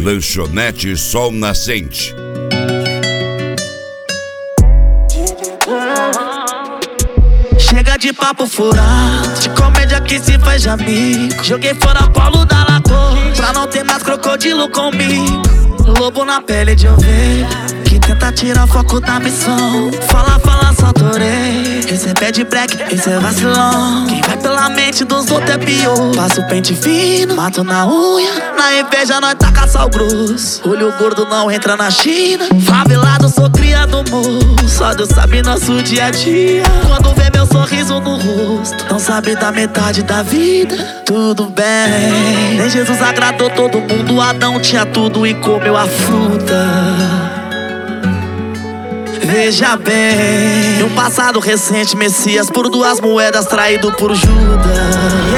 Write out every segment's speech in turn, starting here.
Lanchonete Sol Nascente. Chega de papo furado, de comédia que se faz de amigo. Joguei fora Paulo da Lagoa, pra não ter mais crocodilo comigo. Lobo na pele de ovelha, que tenta tirar foco da missão. Fala, só adorei. Esse é bad black, esse é vacilão. Quem vai pela mente dos outros é pior. Passo o pente fino, mato na unha. Na inveja nós taca sal grosso. Olho gordo não entra na China. Favelado, sou criado morro. Só Deus sabe nosso dia a dia. Quando vê meu sorriso no rosto, não sabe da metade da vida. Tudo bem, nem Jesus agradou todo mundo. Adão tinha tudo e comeu a fruta. Veja bem, um passado recente, Messias por 2 moedas, traído por Judas.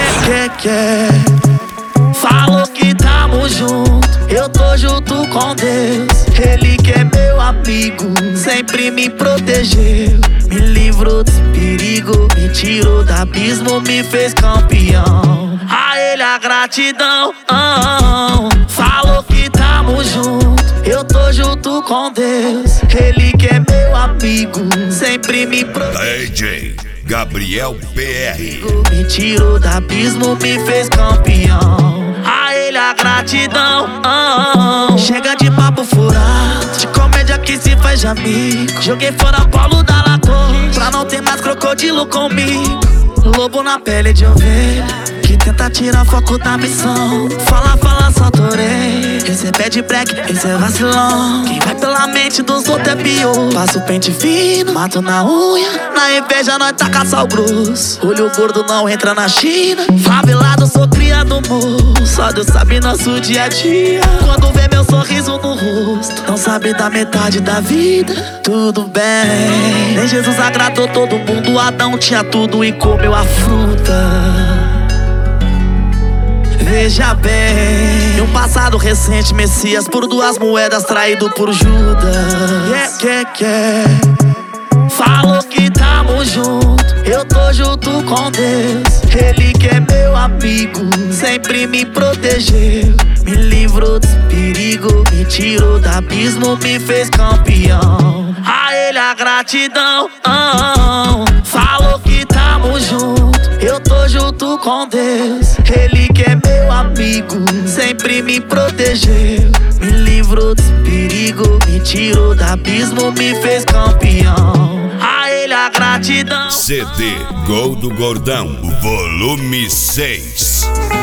Falou que tamo junto, eu tô junto com Deus. Ele que é meu amigo, sempre me protegeu. Me livrou dos perigos, me tirou do abismo, me fez campeão. A ele a gratidão. Falou que tamo junto, eu tô junto com Deus. Ele que é meu amigo, sempre me protegeu. DJ Gabriel PR. Me tirou do abismo, me fez campeão. A ele a gratidão. Chega de papo furado, de comédia que se faz de amigo. Joguei fora Paulo da Lagoa, pra não ter mais crocodilo comigo. Lobo na pele de ovelha, que tenta tirar foco da missão. Fala, só adorei. Esse é bad black, esse é vacilão. Quem vai pela mente dos outros é pior. Passo o pente fino, mato na unha. Na inveja nós taca sal grosso. Olho gordo não entra na China. Favelado, sou criado morro. Só Deus sabe nosso dia a dia. Quando vê meu sorriso no rosto, não sabe da metade da vida. Tudo bem, nem Jesus agradou todo mundo. Adão tinha tudo e comeu a fruta. Veja bem, um passado recente, Messias por 2 moedas, traído por Judas. Falou que tamo junto, eu tô junto com Deus. Ele que é meu amigo, sempre me protegeu. Me livrou dos perigos, me tirou do abismo, me fez campeão. A ele a gratidão. Falou que tamo junto, eu tô junto com Deus. Ele que é meu amigo, sempre me protegeu. Me livrou dos perigos, me tirou do abismo, me fez campeão. A ele a gratidão. CD Gol do Gordão, volume 6.